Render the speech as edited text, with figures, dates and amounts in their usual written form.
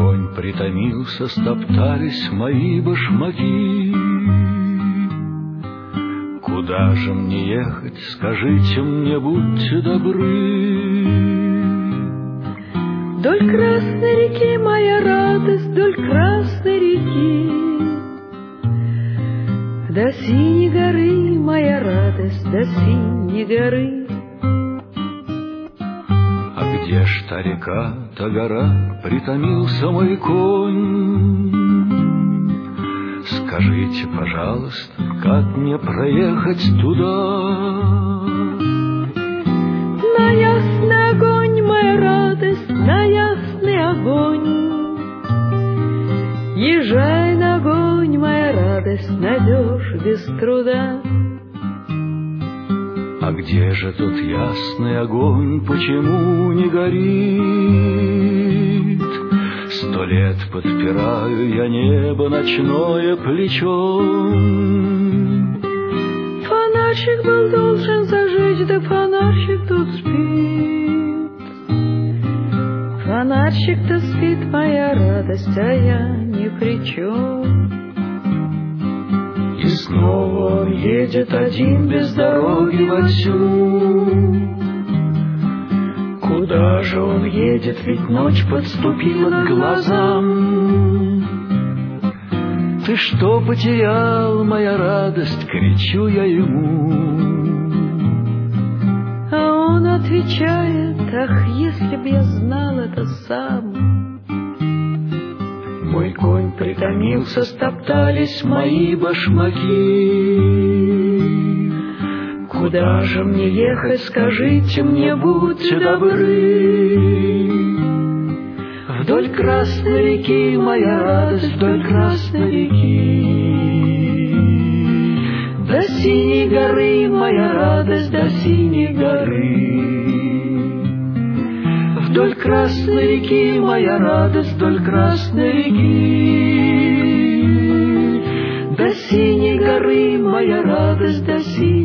конь притомился, стоптались мои башмаки. Куда же мне ехать, скажите мне, будьте добры. Вдоль Красной реки, моя радость, вдоль Красной реки. До синей горы, моя радость, до синей горы. А где ж та река, та гора, притомился мой конь? Скажите, пожалуйста, как мне проехать туда? На ясный огонь, моя радость, на ясный огонь. Езжай на огонь, моя радость, найдешь без труда. А где же тот ясный огонь, почему не горит? 100 лет подпираю я небо ночное плечом. Фонарчик был должен зажечь, да фонарчик тут спит. Фонарчик-то спит, моя радость, а я ни при чем. И снова он едет один без дороги вовсю. Куда же он едет, ведь ночь подступила к глазам. Ты что потерял, моя радость, кричу я ему. А он отвечает: ах, если б я знал это сам. Мой конь притомился, стоптались мои башмаки. Куда же мне ехать, скажите мне, будьте добры. Вдоль Красной реки, моя радость, вдоль Красной реки. До синей горы, моя радость, до синей горы. Вдоль Красной реки, моя радость, вдоль Красной реки. До синей горы, моя радость, до синей